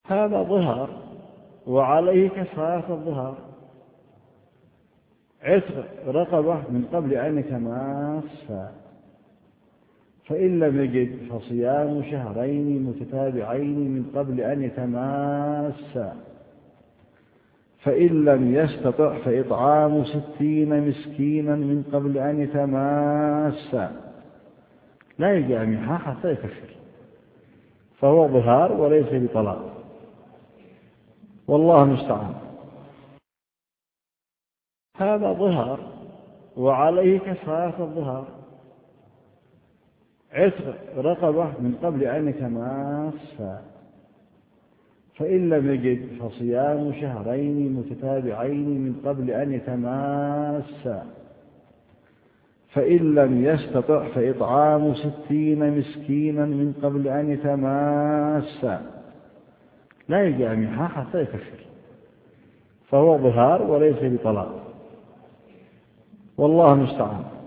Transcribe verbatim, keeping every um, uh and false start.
هذا ظهار وعليه كفارة الظهار، عتق رقبة من قبل أن يتماسا، فإن لم يجد فصيام شهرين متتابعين من قبل أن يتماسا، فإن لم يستطع فإطعام ستين مسكينا من قبل أن يتماسا، لا يجامعها حتى يكفر، فهو ظهار وليس بطلاق، والله المستعان. هذا ظهار وعليه كفارة الظهار، عتق رقبة من قبل أن يتماسا، فإن لم يجد فصيام شهرين متتابعين من قبل أن يتماسا، فإن لم يستطع فإطعام ستين مسكينا من قبل أن يتماسا، لا يجامعها حتى يكفر، فهو ظهار وليس بطلاق، والله المستعان.